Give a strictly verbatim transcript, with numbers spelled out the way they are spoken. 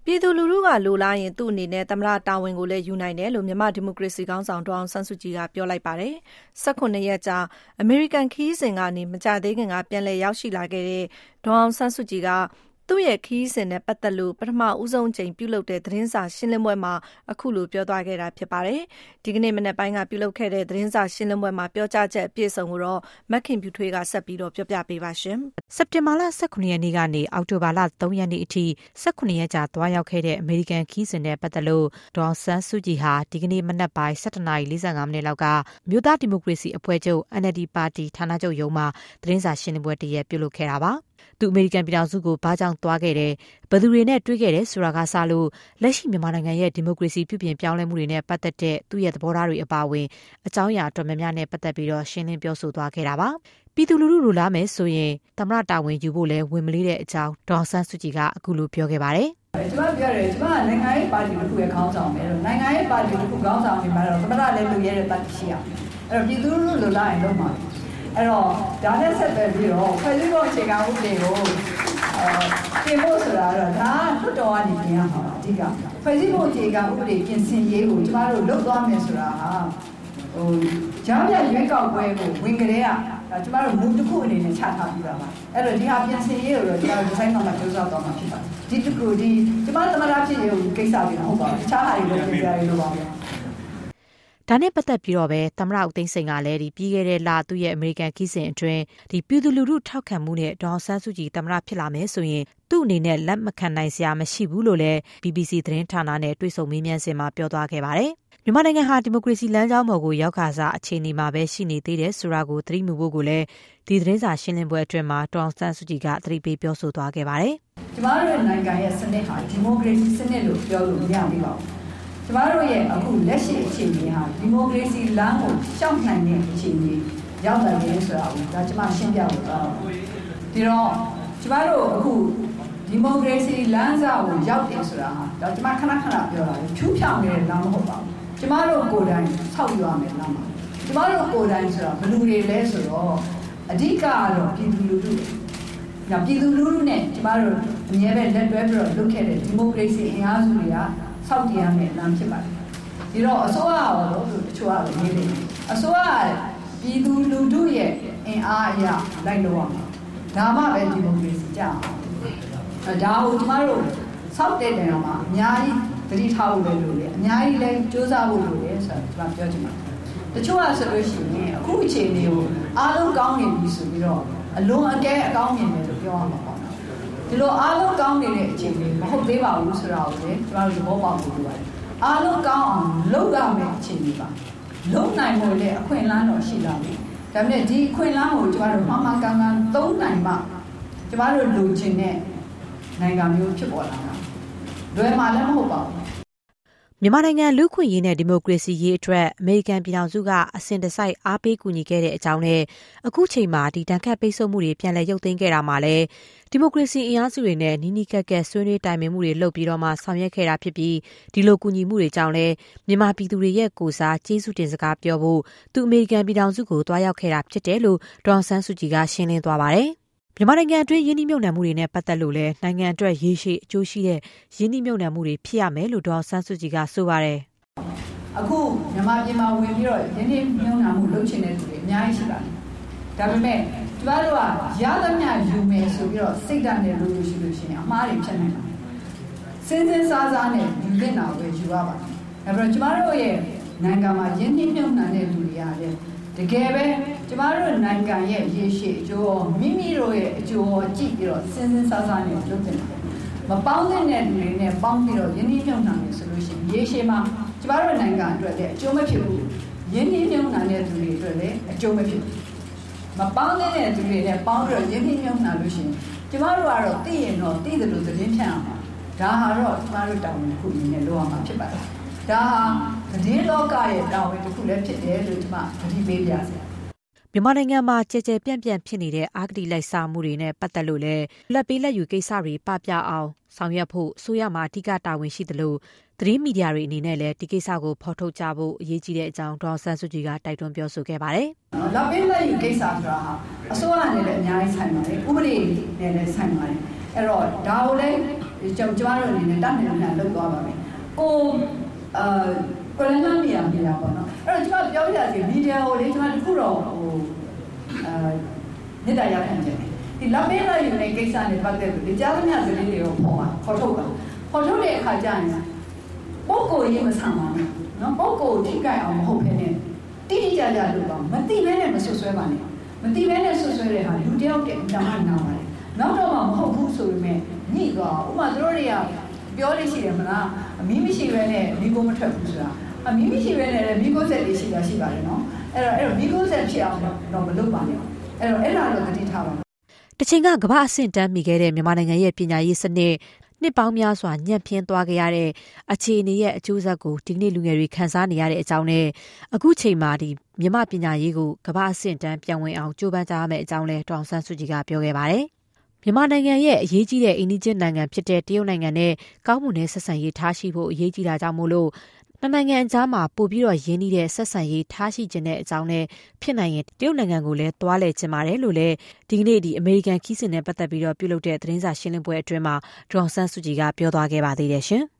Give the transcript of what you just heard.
ပြည်သူလူထုကလိုလားရင်သူ့အနေနဲ့သမ္မတတာဝန်ကိုလည်းယူနိုင်တယ်လို့မြန်မာဒီမိုကရေစီခေါင်းဆောင်ဒေါ်အောင်ဆန်းစုကြည်ကပြောလိုက်ပါတယ်။၁၈ရက်ကြာအမေရိကန်ခရီးစဉ်ကနေမကြာသေးခင်ကပြန်လည်ရောက်ရှိလာခဲ့တဲ့ဒေါ်အောင်ဆန်းစုကြည်ကသူ့ရဲ့ခရီးစဉ်နဲ့ပတ်သက်လို့ပထမဦးဆုံးအကြိမ်ပြုလုပ်တဲ့သတင်းစာရှင်းလင်းပွဲမှာအခုလိုပြောသွားခဲ့တာဖြစ်ပါတယ်။ဒီကနေ့မနက်ပိုင်းကပြုလုပ်ခဲ့တဲ့သတင်းစာရှင်းလင်းပွဲမှာပြောကြားချက်အပြည့်အစုံကိုတော့မခင်ဖြူထွေးကဆက်ပြီးတော့ပြောပြပေးပါရှင်။စက်တင်ဘာလ၁၇ရက်နေ့ကနေအောက်တိုဘာလ၃ရက်နေ့အထိ၁၈ရက်ကြာသွားရောက်ခဲ့တဲ့အမေရိကန်ခရီးစဉ်နဲ့ပတ်သက်လို့ဒေါ်အောင်ဆန်းစုကြည်ဟာဒီကနေ့မနက်ပိုင်း၁၇နာရီ၄၅မိနစ်လောက်ကမြို့သားဒီမိုကရေစီအဖွဲ့ချုပ် N L D ပါတီဌာနချုပ်ရုံးမှာသတင်းစာရှင်းလင်းပွဲတရက်ပြုလုပ်ခဲ့တာပါ။သူအမေရိကန်ပြည်ထောင်စုကိုဘာကြောင့်သွားခဲ့တယ်ဘယ်သူတွေနဲ့တွေ့ခဲ့တယ်ဆိုတာကစလို့လက်ရှိမြန်မာနိုင်ငံရဲ့ဒီမိုကရေစီပြုပြင်ပြောင်းလဲမှုတွေနဲ့ပတ်သက်တဲ့သူ့ရဲ့သဘောထားတွေအပါအဝင်အကြောင်းအရာအတော်များများနဲ့ပတ်သက်ပြီးတော့ရှင်းလင်းပြောဆိုသွားခဲ့တာပါပြည်သူလူထုလိုလားမယ်ဆိုရင်သမ္မတတာဝန်ယူဖို့လဲဝင်မလေးတဲ့အကြောင်းဒေါ်ဆန်းစုကြည်ကအခုလိုပြောခဲ့ပါတယ်ကျွန်မပြောတယ်ကျွန်မနိုင်ငံရေးပါတီတစ်ခုရဲ့ခေါင်းဆောင်ပဲလို့နိုင်ငံရေးပါတီတစ်ခုခေါင်းဆောင်နေမှာတော့သမ္မတလည်းလူရဲတဲ့ပတ်ရှိအောင်အဲ့တော့ပြည်သူလူထုလိုလားရင်လုပ်မှာအဲ့တော့ဒါနဲ့ဆက်သွယ်ပြီးတော့ဖွဲ့စည်းပုံအခြေခံဥပဒေကိုအဲပြင်ဖို့ဆိုတာတော့ဒါလွတ်တော်ကနေပြင်ရမှာအဓိကဖွဲ့စည်းပုံအခြေခံဥပဒေပြင်ဆင်ရေးကိုကျမတို့လုပ်သွားမယ်ဆိုတာဟာဟိုကြားပြရွေးကောက်ပွဲကိုဝင်ကြတဲ့ကကျမတို့မူတစ်ခုအနေနဲ့ချထားပြီးပါပါအဲ့တော့ဒီဟာပြင်ဆင်ရေးကိုတော့ကျမတို့ဒီဇိုင်းမှာကြိုးစားသွားမှာဖြစ်ပါတယ်ဒီတစ်ခုဒီကျမသမ္မတဖြစ်ရေးကိုကိစ္စတွေမဟုတ်ပါဘူးတခြားဟာတွေလည်းပြင်ရလို့ပါပဲဒါနဲ့ပတ်သက်ပြီးတော့ပဲသမ္မတဦးသိန်းစိန်ကလည်းဒီပြီးခဲ့တဲ့လသူ့ရဲ့အမေရိကန်ခီးစဉ်အတွင်းဒီပြည်သူလူထုထောက်ခံမှုနဲ့ဒေါ်အောင်ဆန်းစုကြည်သမ္မတဖြစ်လာမယ်ဆိုရင်သူ့အနေနဲ့လက်မခံနိုင်စရာမရှိဘူးလို့လည်း B B C သတင်းဌာနနဲ့တွေ့ဆုံမေးမြန်းစဉ်မှာပြောသွားခဲ့ပါတယ်။မြန်မာနိုင်ငံဟာဒီမိုကရေစီလမ်းကြောင်းပေါ်ကိုရောက်ခါစားအခြေအနေမှာပဲရှိနေသေးတယ်ဆိုတာကိုသတိမူဖို့ကိုလည်းဒီသတင်းစာရှင်းလင်းပွဲအတွင်းမှာဒေါ်အောင်ဆန်းစုကြည်ကသတိပေးပြောဆိုသွားခဲ့ပါတယ်။ကျမတို့ရဲ့နိုင်ငံရဲ့စနစ်ဟာဒီမိုကရေစီစနစ်လို့ပြောလို့မရဘူးပါဘူး။ကျမတို့ရဲ့အခုလက်ရှိအခြေအနေဟာဒီမိုကရေစီလမ်းကိုရှောင်နိုင်တဲ့အခြေအနေရောက်တယ်လေဆိုတာကိုဒါကျမရှင်းပြဖို့တော့ဒီတော့ကျမတို့အခုဒီမိုကရေစီလမ်းစာကိုရောက်တယ်ဆိုတာဟာဒါကျမခဏခဏပြောတာလေဖြူးဖြောင်နေတဲ့လမ်းမဟုတ်ပါဘူးကျမတို့ကိုယ်တိုင်ဆောက်ယူရမယ်လမ်းပါကျမတို့ကိုယ်တိုင်ဆိုတာဘယ်လိုတွေလဲဆိုတော့အဓိကကတော့ပြည်သူလူထုညပြည်သူလူထုနဲ့ကျမတို့အများပဲလက်တွဲပြီးတော့လုပ်ခဲ့တဲ့ဒီမိုကရေစီအင်အားစုတွေကဆောက်တည်ရမယ်လမ်းဖြစ်ပါတယ်ဒီတော့အစိုးရရောလို့တချို့ကလည်းနေတယ်အစိုးရပြည်သူလူထုရဲ့အင်အားအရလိုက်လို့ရမှာဒါမှပဲဒီမိုကရေစီကြအောင်ဒါကိုကျမတို့ဆောက်တဲ့နေရာမှာအများကြီးသတိထားဖို့လည်းလိုတယ်အများကြီးလည်းစူးစမ်းဖို့လိုတယ်ဆိုတာကျမပြောချင်ပါတယ်တချို့ကဆိုလို့ရှိရင်အခုအခြေအနေကိုအားလုံးကောင်းနေပြီဆိုပြီးတော့အလွန်အကဲအကောင်းမြင်တယ်လို့ပြောရမှာပေါ့နော်ဒီလိုအားလုံးကောင်းနေတဲ့အခြေအနေမဟုတ်သေးပါဘူးဆိုတာကိုလည်းကျမတို့သဘောပေါက်ဖို့လိုပါတယ်အားလုံးကောင်းအောင်လုပ်ရမယ့်အခြေအနေပါလုပ်နိုင်ဖို့လည်းအခွင့်အလမ်းတော့ရှိလာပြီဒါပေမဲ့ဒီအခွင့်အလမ်းကိုကျမတို့မှမှန်ကန်ကန်သုံးနိုင်မှကျမတို့လိုချင်တဲ့နိုင်ငံမျိုးဖြစ်ပေါ်လာတာလွယ်မှာလည်းမဟုတ်ပါဘူးမြန်မာနိုင်ငံလူ့ခွင့်ရေးနဲ့ဒီမိုကရေစီရေးအတွက်အမေရိကန်ပြည်ထောင်စုကအစဉ်တစိုက်အားပေးကူညီခဲ့တဲ့အကြောင်းနဲ့အခုချိန်မှာဒီတန်ခတ်ပိတ်ဆို့မှုတွေပြန်လည်ရုပ်သိမ်းခဲ့တာမှာလည်းဒီမိုကရေစီအင်အားစုတွေနဲ့နီးနီးကပ်ကပ်ဆွေးနွေးတိုင်ပင်မှုတွေလုပ်ပြီးတော့မှဆောင်ရွက်ခဲ့တာဖြစ်ပြီးဒီလိုကူညီမှုတွေကြောင့်လည်းမြန်မာပြည်သူတွေရဲ့ကိုယ်စားကျေးဇူးတင်စကားပြောဖို့သူအမေရိကန်ပြည်ထောင်စုကိုတွားရောက်ခဲ့တာဖြစ်တယ်လို့ဒေါ်အောင်ဆန်းစုကြည်ကရှင်းလင်းသွားပါတယ်မြန်မာနိုင်ငံအတွင်းယင်းနှိမ့်မြုပ်နှံမှုတွေနဲ့ပတ်သက်လို့လည်းနိုင်ငံအတွက်ရေရှည်အကျိုးရှိတဲ့ယင်းနှိမ့်မြုပ်နှံမှုတွေဖြစ်ရမယ်လို့ဒေါ်ဆန်းစုကြည်ကဆိုပါတယ်အခုမြန်မာပြည်မှာဝင်ပြီးတော့ယင်းနှိမ့်မြုပ်နှံမှုလုပ်ချင်တဲ့သူတွေအများကြီးရှိပါတယ်ဒါပေမဲ့ကျမတို့ကရသမျှယူမယ်ဆိုပြီးတော့စိတ်ဓာတ်နဲ့လုပ်လို့ရှိလို့ရှိရင်အမှားတွေဖြစ်နိုင်ပါတယ်စဉ်းစဉ်းစားစားနဲ့ယူသင့်တာပဲယူရပါတယ်ဒါပေမဲ့ကျမတို့ရဲ့နိုင်ငံမှာယင်းနှိမ့်မြုပ်နှံတဲ့လူတွေကလည်းတကယ်ပဲကျမတို့နိုင်ငံရဲ့ရေရှည်အကျိုးမိမိတို့ရဲ့အကျိုးကြည့်ပြီးတော့စဉ်းစဉ်းစားစားနဲ့လုပ်တင်တယ်မပေါင်းတဲ့လူတွေနဲ့ပေါင်းပြီးတော့ယင်းနှိမ့်မြုပ်နှံနေဆိုလို့ရှိရင်ရေရှည်မှာကျမတို့နိုင်ငံအတွက်လည်းအကျိုးမဖြစ်ဘူးယင်းနှိမ့်မြုပ်နှံတဲ့လူတွေအတွက်လည်းအကျိုးမဖြစ်ဘူးမပေါင်းတဲ့လူတွေနဲ့ပေါင်းပြီးတော့ယင်းနှိမ့်မြုပ်နှံလို့ရှိရင်ကျမတို့ကတော့သိရင်တော့သိတယ်လို့သတင်းဖြန့်အောင်ဒါဟာတော့ကျမတို့တောင်းဝန်တစ်ခုအနေနဲ့လုပ်ရမှာဖြစ်ပါတယ်ဒါဟာသတင်းလောကရဲ့တာဝန်တစ်ခုလည်းဖြစ်တယ်လို့ကျွန်မသတိပေးပြစေမြန်မာနိုင်ငံမှာကြဲကြဲပြန့်ပြန့်ဖြစ်နေတဲ့အာဂတိလိုက်စားမှုတွေနဲ့ပတ်သက်လို့လည်းလက်ပေးလက်ယူကိစ္စတွေပပအောင်ဆောင်ရွက်ဖို့အစိုးရမှာအဓိကတာဝန်ရှိသလိုသတင်းမီဒီယာတွေအနေနဲ့လည်းဒီကိစ္စကိုဖော်ထုတ်ကြဖို့အရေးကြီးတဲ့အကြောင်းဒေါ်ဆန်းစုကြည်ကတိုက်တွန်းပြောဆိုခဲ့ပါတယ်။လက်ပေးလက်ယူကိစ္စဆိုတာဟာအစိုးရနဲ့လည်းအများကြီးဆိုင်ပါတယ်။ဥပဒေနဲ့လည်းဆိုင်ပါတယ်။အဲ့တော့ဒါကိုလည်းကျွန်တော်တို့အနေနဲ့တတ်နိုင်တယ်လုပ်သွားပါမယ်ကိုအာကိုလည်းမမြင်ရမြင်ရပါတော့အဲ့တော့ကျွန်တော်ပြောပြရစီမီဒီယာကိုလေကျွန်တော်တခုတော့ဟိုအာနေတရခံချင်တယ်ဒီလက်ပေးလိုက်ယူနေကိစ္စနဲ့ပတ်သက်ပြီးကြားသမျှစလေးတွေကိုပေါ်ပါခေါ်ထုတ်ပါခေါ်ထုတ်တဲ့အခါကျရင်ပုံကိုရေးမဆန်ပါဘူးနော်ပုံကိုထိကြိုက်အောင်မဟုတ်ဘဲနဲ့တိတိကျကျလုပ်ပါမသိဘဲနဲ့မဆွဆွဲပါနဲ့မသိဘဲနဲ့ဆွဆွဲတဲ့ဟာလူတယောက်တည်းတောင်းမှနားပါတယ်နောက်တော့မှမဟုတ်ဘူးဆိုပေမဲ့ညှိသွားဥပမာတို့တွေကပြောလို့ရှိတယ်မလားအမီးမရှိဘဲနဲ့မိကိုမထွက်ဘူးဆိုတာအမီးမရှိဘဲနဲ့မိကိုဆက်လေးရှိတာရှိပါတယ်နော်အဲ့တော့အဲ့တော့မိကိုဆက်ဖြစ်အောင်တော့မလုပ်ပါနဲ့အဲ့တော့အဲ့ဒါတော့တတိထားပါတချိန်ကကမ္ဘာအဆင့်တန်းမိခဲ့တဲ့မြန်မာနိုင်ငံရဲ့ပညာရေးစနစ်နှစ်ပေါင်းများစွာညံ့ဖျင်းသွားခဲ့ရတဲ့အခြေအနေရဲ့အကျိုးဆက်ကိုဒီနေ့လူငယ်တွေခံစားနေရတဲ့အကြောင်းနဲ့အခုချိန်မှာဒီမြန်မာပညာရေးကိုကမ္ဘာအဆင့်တန်းပြန်ဝင်အောင်ကြိုးပမ်းကြရမယ့်အကြောင်းလဲဒေါအောင်ဆန်းစုကြည်ကပြောခဲ့ပါတယ်။မြန်မာနိုင်ငံရဲ့အရေးကြီးတဲ့အိမ်နီးချင်းနိုင်ငံဖြစ်တဲ့တရုတ်နိုင်ငံနဲ့ကောင်းမွန်တဲ့ဆက်ဆံရေးထားရှိဖို့အရေးကြီးတာကြောင့်မို့လို့နှစ်နိုင်ငံအကြားမှာပို့ပြီးတော့ရင်းနှီးတဲ့ဆက်ဆံရေးထားရှိခြင်းတဲ့အကြောင်းနဲ့ဖြစ်နိုင်ရင်တရုတ်နိုင်ငံကိုလည်းတွားလဲခြင်းပါတယ်လို့လည်းဒီကနေ့ဒီအမေရိကန်ခီးစဉ်နဲ့ပတ်သက်ပြီးတော့ပြုလုပ်တဲ့သတင်းစာရှင်းလင်းပွဲအတွင်းမှာဒေါအောင်ဆန်းစုကြည်ကပြောသွားခဲ့ပါသေးတယ်ရှင်။